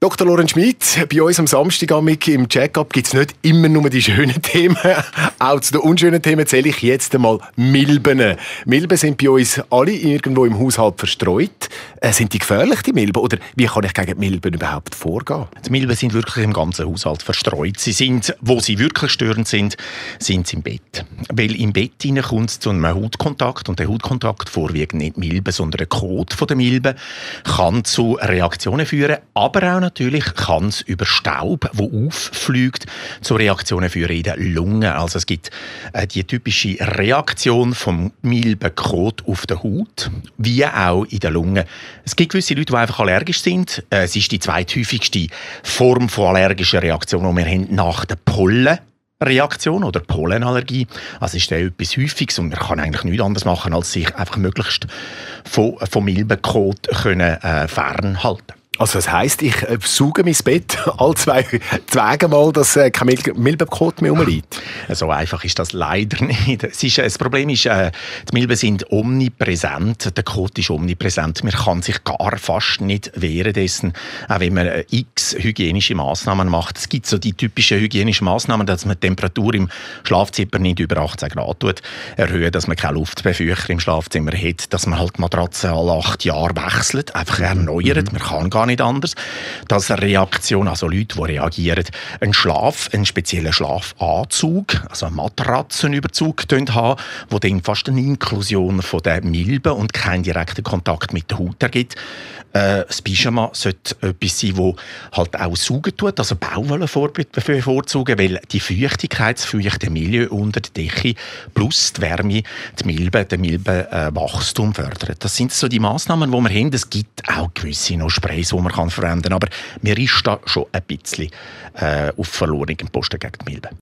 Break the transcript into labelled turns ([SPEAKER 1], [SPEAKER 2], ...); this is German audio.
[SPEAKER 1] Dr. Lorenz Schmid, bei uns am Samstagabend im Check-up gibt es nicht immer nur die schönen Themen. Auch zu den unschönen Themen zähle ich jetzt einmal Milben. Milben sind bei uns alle irgendwo im Haushalt verstreut. Sind die gefährlich, die Milben? Oder wie kann ich gegen die Milben überhaupt vorgehen?
[SPEAKER 2] Die Milben sind wirklich im ganzen Haushalt verstreut. Sie sind, wo sie wirklich störend sind sie im Bett. Weil im Bett kommt es zu einem Hautkontakt. Und der Hautkontakt, vorwiegend nicht Milben, sondern der Kot der Milben, kann zu Reaktionen führen, aber auch natürlich kann es über Staub, der auffliegt, zu Reaktionen führen in den Lungen. Also es gibt die typische Reaktion vom Milbenkot auf der Haut, wie auch in den Lungen. Es gibt gewisse Leute, die einfach allergisch sind. Es ist die zweithäufigste Form von allergischer Reaktion, die wir haben nach der Pollenreaktion oder Pollenallergie. Also ist das etwas Häufiges und man kann eigentlich nichts anderes machen, als sich einfach möglichst vom Milbenkot fernhalten.
[SPEAKER 1] Also das heisst, ich sauge mein Bett alle zwei Tage mal, dass kein Milbenkot mehr rumliegt?
[SPEAKER 2] So einfach ist das leider nicht. Das Problem ist, die Milben sind omnipräsent, der Kot ist omnipräsent. Man kann sich gar fast nicht wehren dessen, auch wenn man x hygienische Massnahmen macht. Es gibt so die typischen hygienischen Massnahmen, dass man die Temperatur im Schlafzimmer nicht über 18 Grad erhöhen, dass man keine Luftbefeuchter im Schlafzimmer hat, dass man halt die Matratze alle 8 Jahre wechselt, einfach erneuert. Man kann gar nicht anders. Dass eine Reaktion, also Leute, die reagieren, einen speziellen Schlafanzug, also einen Matratzenüberzug haben, der dann fast eine Inklusion von der Milben und keinen direkten Kontakt mit der Haut ergibt. Das Pyjama sollte etwas sein, das halt auch saugen tut, also Baumwolle bevorzugen, weil die Feuchtigkeit, das feuchte Milieu unter der Decke plus die Wärme, den Milbenwachstum fördern. Das sind so die Massnahmen, die wir haben. Es gibt auch gewisse noch Sprays, die man verwenden kann, aber mir ist da schon ein bisschen auf verlorenem Posten gegen die Milben.